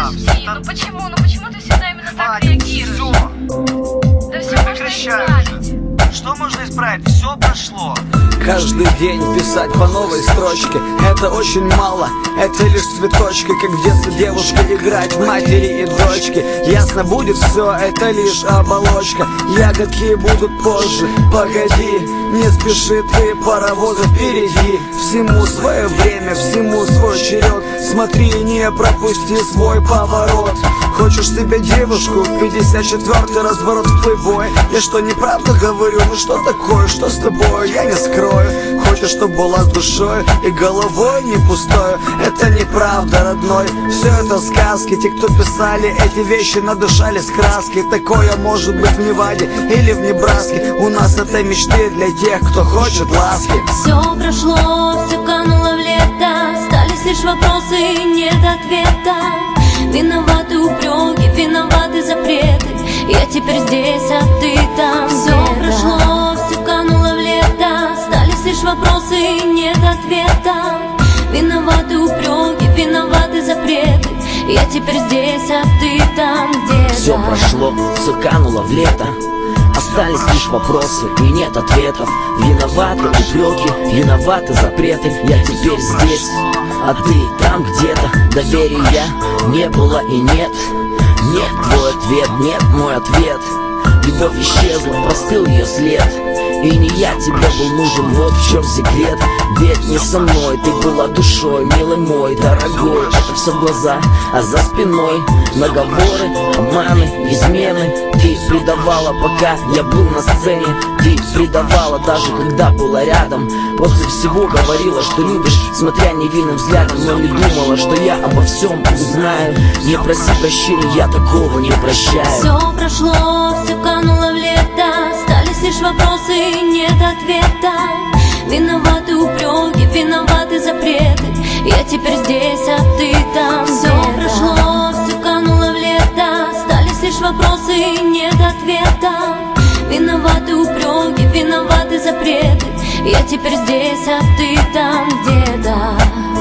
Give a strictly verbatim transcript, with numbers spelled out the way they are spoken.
Подожди, ну почему? Ну почему ты всегда именно так реагируешь? Все. Да все можно исправить. Что можно исправить? Все прошло. Каждый день писать по новой строчке — это очень мало, это лишь цветочки. Как в детстве девушка играть в матери и дочки. Ясно будет все, это лишь оболочка. Ягодки будут позже, погоди. Не спеши ты, паровозы впереди. Всему свое время, всему свой черед. Смотри, не пропусти свой поворот. Хочешь себе девушку, пятьдесят четвёртый разворот в плейбой. Я что, неправда говорю? Ну что такое, что с тобой? Я не скрою. Хочешь, чтоб была с душой и головой не пустой? Это неправда, родной, все это сказки. Те, кто писали эти вещи, надышали с краской. Такое может быть в Неваде или в Небраске. У нас это мечты для тех, кто хочет ласки. Все прошло, все кануло в лето. Остались лишь вопросы и нет ответа. Виноваты упреки, виноваты запреты. Я теперь здесь, а ты там. Все прошло, все кануло в лето. Остались лишь вопросы и нет ответа. Виноваты упреки, виноваты запреты. Я теперь здесь, а ты там где-то. Все прошло, все кануло в лето. Остались лишь вопросы и нет ответов. Виноваты упреки, виноваты запреты. Я теперь здесь, а ты там где-то. Доверия не было и нет. Нет твой ответ, нет мой ответ. Любовь исчезла, простыл ее след. И не я тебе был нужен, вот в чем секрет. Ведь не со мной ты была душой, милый мой, дорогой. Это все в глаза, а за спиной наговоры, обманы, измены. Ты предавала, пока я был на сцене. Ты предавала, даже когда была рядом. После всего говорила, что любишь, смотря невинным взглядом. Но не думала, что я обо всем узнаю. Не проси прощения, я такого не прощаю. Все прошло, все кануло в лето. Остались лишь вопросы и нет ответа. Виноваты упреки, виноваты запреты. Я теперь здесь, а ты там. Все прошло, все кануло в лето. Остались лишь вопросы и нет ответа. Виноваты упреки, виноваты запреты. Я теперь здесь, а ты там где-то.